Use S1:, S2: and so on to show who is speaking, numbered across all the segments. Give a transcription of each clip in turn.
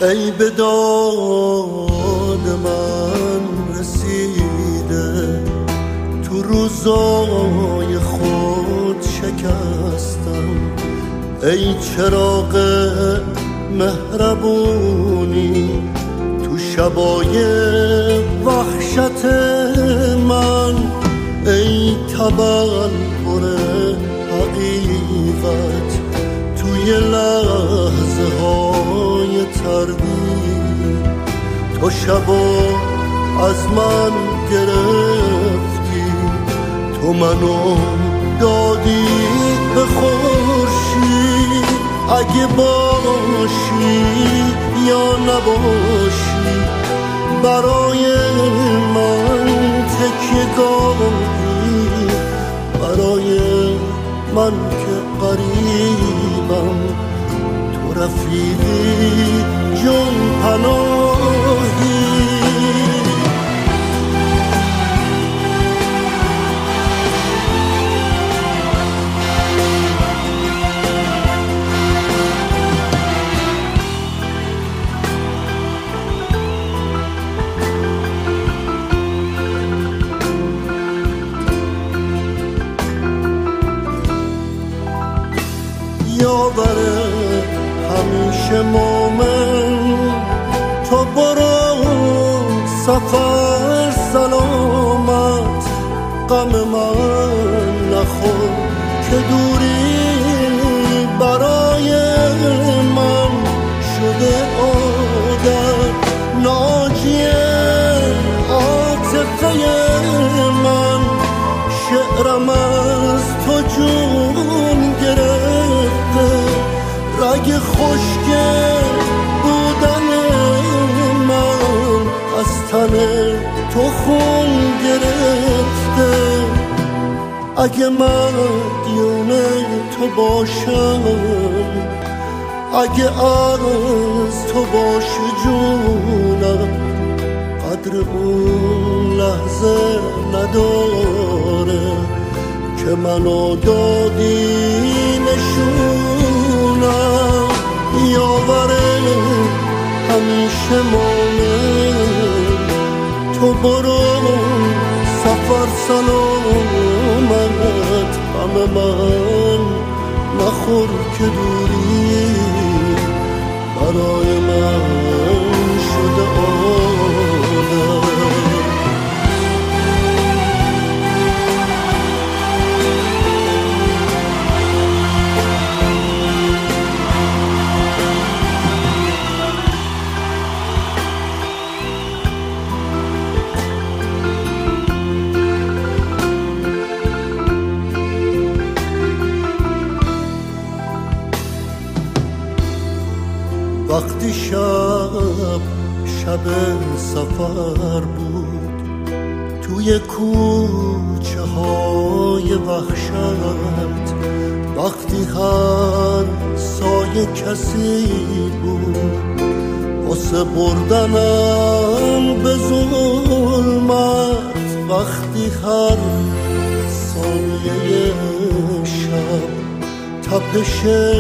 S1: ای به داد من رسیده، تو روزای خود شکستم. ای چراغ مهربونی تو شبای وحشت من، ای تبلور حقیقت توی لحظه های تردید. تو شبا از من گرفتی، تو منو دادی به خورشید. اگه باشی یا نباشی برای من تکیه‌گاهی، برای من که غریبم تو رفیقی جون پناهی. یاوره همیشه مومن، تو برو سفر سلامت. غم من نخور که دوری برای من شده عادت. ناجی عاطفه من، شعرم از تو جون گرفته. رگ خشک بودن من از تن تو خون گرفته. اگه مدیون تو باشم، اگه از تو باشه جونم، قدر اون لحظه نداره که منو دادی نشونم. یاوره همیشه مومن، تو برو سفر سلامت. غم من نخور که دوری برای من شده عادت. وقتی شب سفر بود توی کوچه های وحشت، وقتی هر سایه کسی بود واسه بردنم به ظلمت، وقتی هر ثانیه شب تپش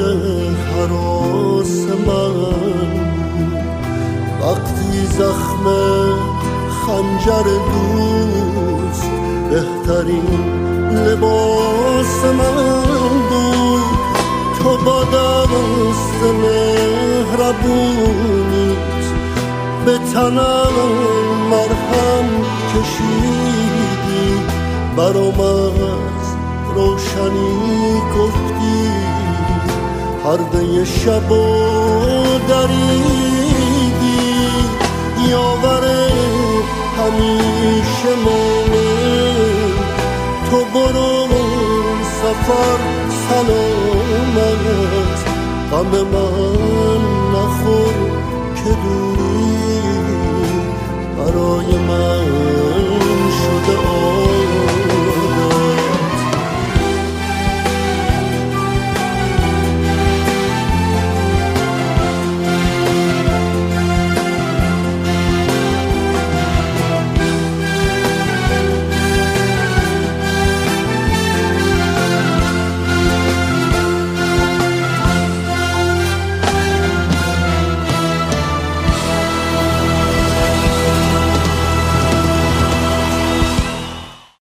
S1: هراس من بود، وقتی زخم خنجر دوست بهترین لباس من بود. تو با دست مهربونیت به تنم مرهم کشیدی، برام از روشنی گفتی، پرده شبو دریدی. یاوره همیشه مومن، تو برو سفر سلامت. غم من نخور که دوری برای من